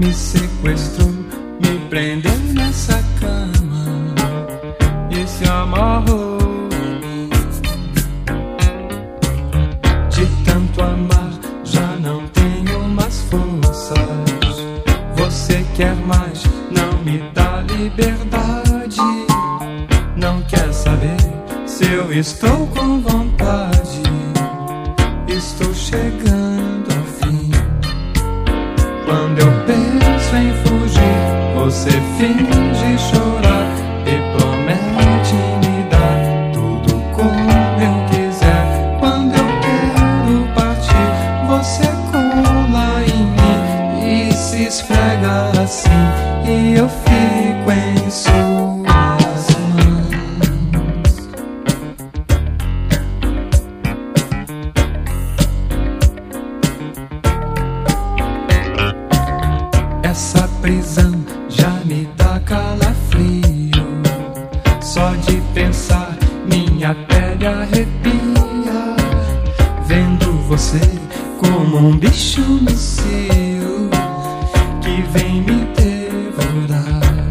me sequestrou, me prendeu nessa cama e se amarrou. De tanto amar já não tenho mais forças. Você quer mais, não me dá liberdade. Não quer saber se eu estou com vontade. Estou chegando ao fim. Quando eu penso em fugir, você finge chorar e promete me dar tudo como eu quiser. Quando eu quero partir, você cola em mim e se esfrega assim, e eu fico em suas mãos. Essa prisão já me dá calafrio. Só de pensar minha pele arrepia. Vendo você como um bicho macio que vem me devorar.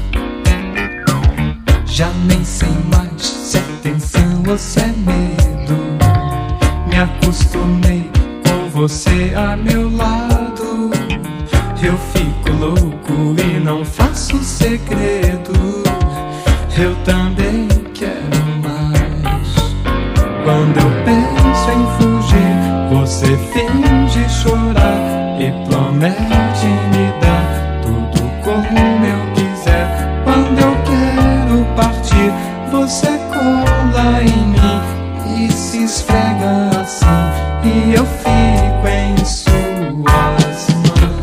Já nem sei mais se é tensão ou se é medo. Me acostumei com você a meu lado. Eu fico louco e não faço segredo. Eu também quero mais. Quando eu penso em fugir, você finge chorar e promete me dar tudo como eu quiser. Quando eu quero partir, você cola em mim e se esfrega assim, e eu fico em suas mãos.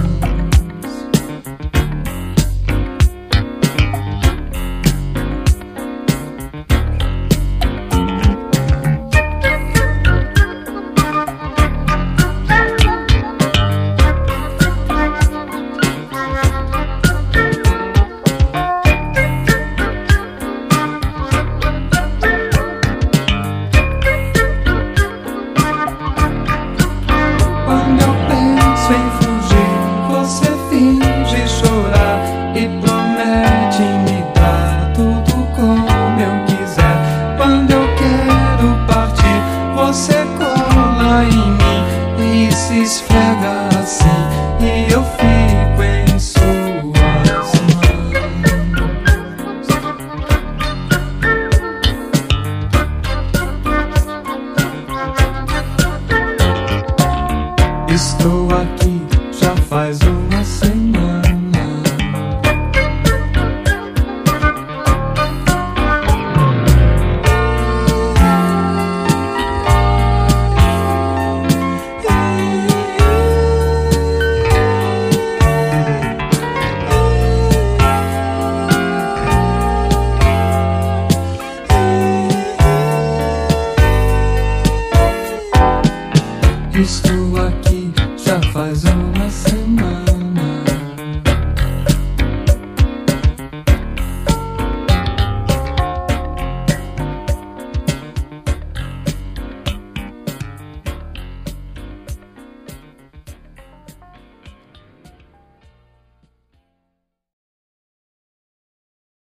Quando eu penso em fugir, você finge chorar e promete me dar tudo como eu quiser. Quando eu quero partir, você cola em mim e se esfrega assim, e eu fico em suas mãos. Estou aqui já faz uma semana. Estou aqui já faz uma